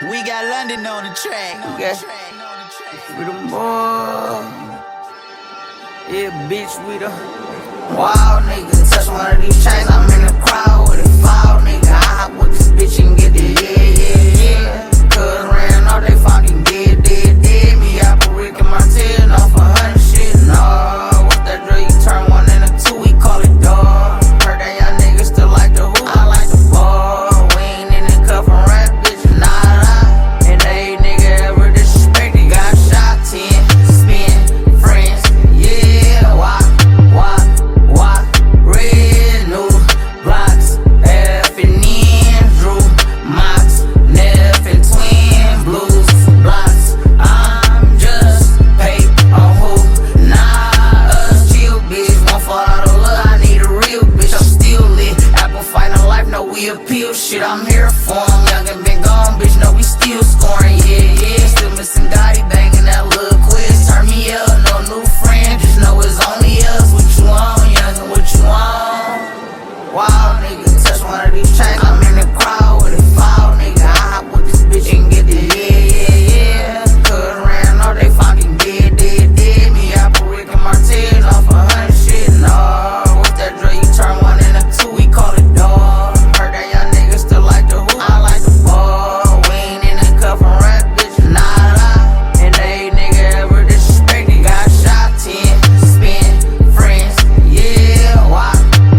We got London on the track. We got Freedom Boy. Yeah, bitch, we the wild nigga. Touch one of these chains, I'm in the crowd with it foul nigga. I hop with this bitch and get the yeah. Cuz ran off, they found him dead. Me, I put Rick and Martin off 100 shit. No, what's that drill? You turn one into two, we call it dog. Heard that young niggas still like the hoop, I like the ball. We ain't in the cuff and rap, bitch, nada. And they nigga ever disrespected, got shot 10, spin, friends, yeah. Walk, red, new blocks, F and N, Drew, Mox, Neff and Twin, Blues, blocks. I'm just paid on who? Nah, us chill, bitch. Won't fall out of love, I need a real bitch. I'm still lit. Apple fighting life, no, we appeal shit. I'm here for 'em. Young and been gone, bitch. No, we still scoring, yeah. Still missing Gotti, banging that little quiz. Turn me up, no new friend. Just know it's only us. What you on, young, and what you on? Wild nigga, touch one of these chains, I'm in the crowd with it foul nigga. I hop with this bitch and get the yeah. Cuz ran off, they found him dead. Me, I put Rick and Martin off 100 shit. No, what's that drill? You turn one into two, we call it dog. Heard that young nigga still like the hoop, I like the ball. We ain't in the cuff and rap, bitch, nada. And they nigga ever disrespected, got shot 10, spin, friends, yeah. Walk,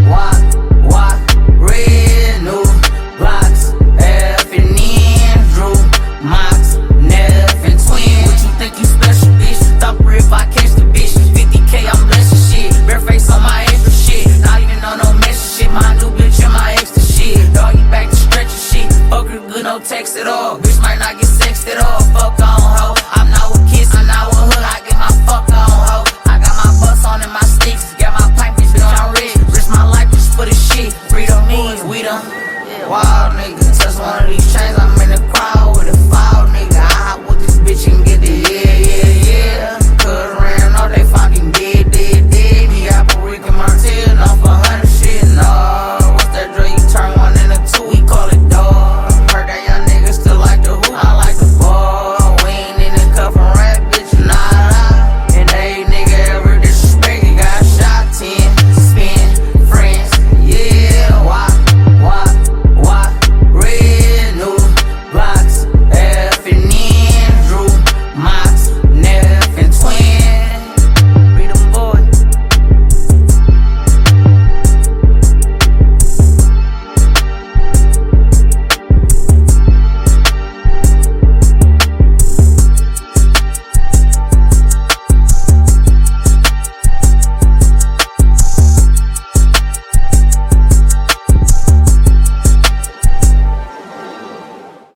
red, new blocks, F and N, Drew, Mox, Neff and Twin. What you think you special, bitch? Thump her if I catch the bitch. 50K, I'm blessing shit. Bare face on my extra shit. Not even on no message shit. My new bitch and my extra shit. Dog, you back to stretching shit. Fuck her good, no text at all.